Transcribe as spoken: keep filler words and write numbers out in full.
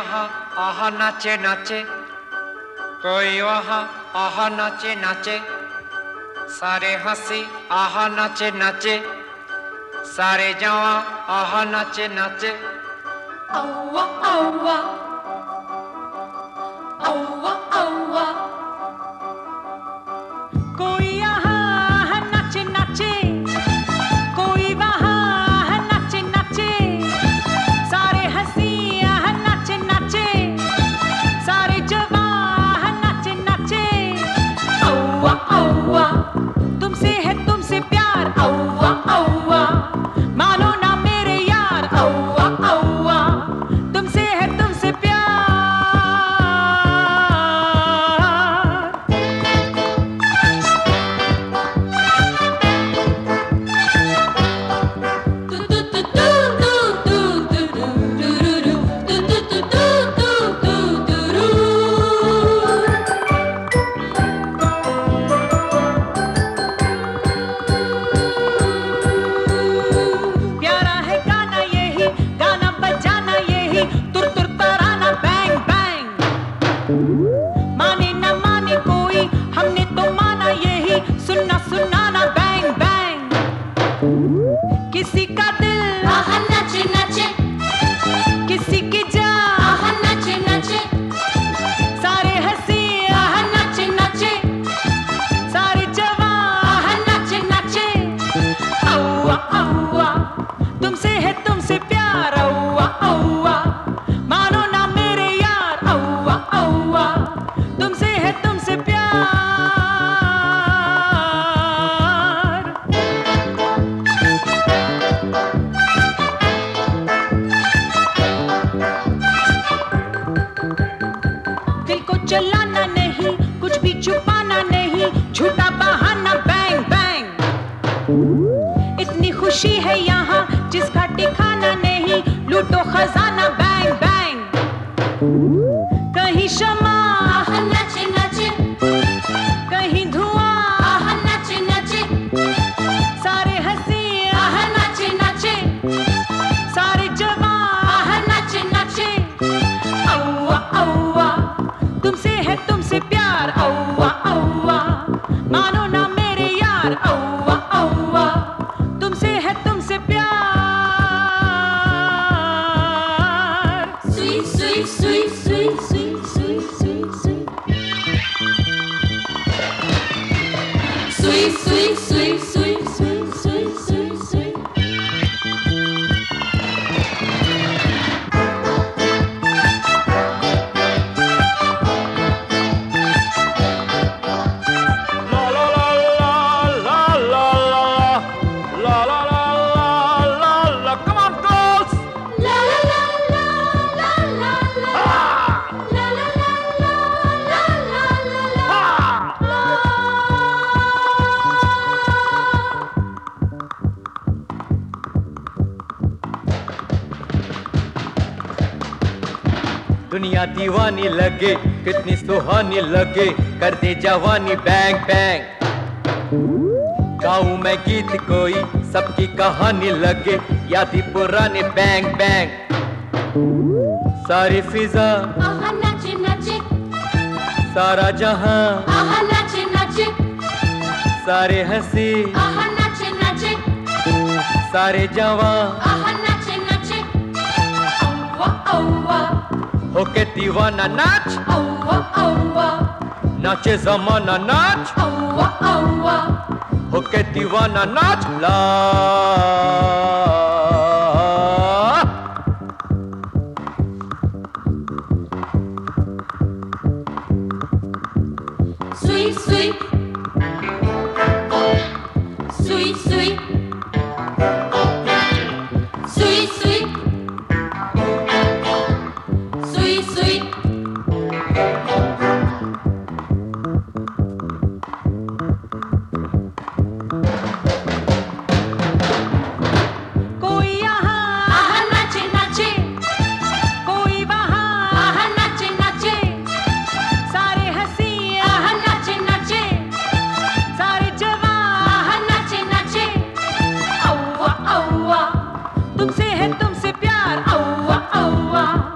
यहाँ आहा नाचे नाचे, कोई वहाँ आहा नाचे नाचे, सारे हंसी आहा नाचे नाचे, सारे जवां आहा नाचे नाचे। औवा औवा औवा औवा, कोई यहाँ नाचे नाचे, कोई वहाँ नाचे नाचे, सारे हंसी यहाँ नाचे नाचे, सारे जवां नाचे नाचे। औवा औवा, तुमसे है तुमसे प्यार, औवा औवा, मानो ना मेरे यार, औवा औवा, तुमसे है तुमसे प्यार। माने ना माने कोई, हमने तो माना यही, सुनना सुनाना बैंग बैंग। किसी का दिल आहा नाचे नाचे, किसी की जान आहा नाचे नाचे, सारे हंसी आहा नाचे नाचे, सारे जवां आहा नाचे नाचे। औवा औवा, तुमसे है तुमसे प्यार, औवा औवा, मानो ना मेरे यार, औवा औवा, तुमसे है तुमसे प्यार। दिल को चलाना नहीं, कुछ भी छुपाना नहीं, झूठा बहाना बैंग बैंग। इतनी खुशी है यहाँ जिसका ठिकाना नहीं, लूटो खजाना बैंग बैंग। कहीं शमा आहा नाचे नाचे, कहीं धुआं आहा नाचे नाचे, सारे हंसी आहा नाचे नाचे, सारे जवां आहा नाचे नाचे। औवा औवा, तुमसे है तुमसे प्यार, औवा औवा, मानो ना मेरे यार, औवा औवा, तुमसे है तुमसे प्यार। सुई सुई सुई सुई सुई सुई सुई सुई, सुई सुई सुई सुई सुई सुई सुई सुई। दुनिया दीवानी लगे, कितनी सुहानी लगे, कर दे जवानी बैंग बैंग। गाऊं मैं गीत कोई, सबकी कहानी लगे, याद ही पुराने बैंग बैंग। सारी फिजा आहा नाचे नाचे, सारा जहां आहा नाचे नाचे, सारे हंसी आहा नाचे नाचे, सारे जवां आहा नाचे नाचे। औवा औवा होके दीवाना नाच, औवा औवा, नाचे जमाना नाच, औवा औवा, होके दीवाना नाच ला। सुई सुई सुई सुई सुई सुई सुई सुई। कोई यहाँ आहा नाचे नाचे, कोई वहाँ आहा नाचे नाचे, सारे हंसी आहा नाचे नाचे, सारे जवां आहा नाचे नाचे। औवा औवा, तुमसे है तुमसे प्यार, औवा औवा।